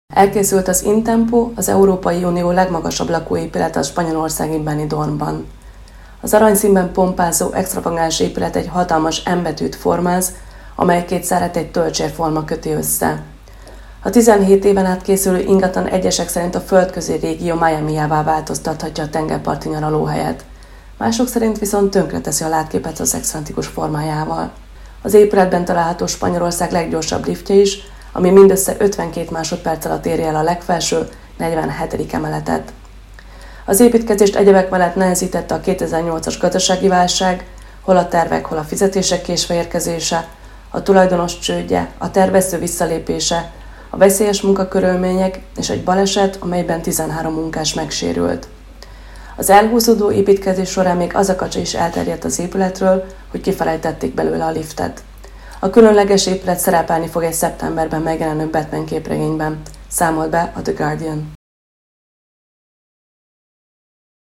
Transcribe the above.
Elkészült az Intempo, az Európai Unió legmagasabb lakóépület a spanyolországi Benidormban. Az aranyszínben pompázó, extravagáns épület egy hatalmas M-betűt formáz, amely két szárát egy tölcsérforma köti össze. A 17 éven át készülő ingatlan egyesek szerint a földközi régió Miamijává változtathatja a tengerparti nyaralóhelyet. Mások szerint viszont tönkreteszi a látképet az excentrikus formájával. Az épületben található Spanyolország leggyorsabb liftje is, ami mindössze 52 másodperc alatt éri el a legfelső, 47. emeletet. Az építkezést egyebek mellett nehezítette a 2008-as gazdasági válság, hol a tervek, hol a fizetések késve érkezése, a tulajdonos csődje, a tervező visszalépése, a veszélyes munkakörülmények és egy baleset, amelyben 13 munkás megsérült. Az elhúzódó építkezés során még az a kacsa is elterjedt az épületről, hogy kifelejtették belőle a liftet. A különleges épület szerepelni fog egy szeptemberben megjelenő Batman képregényben, számolt be a The Guardian.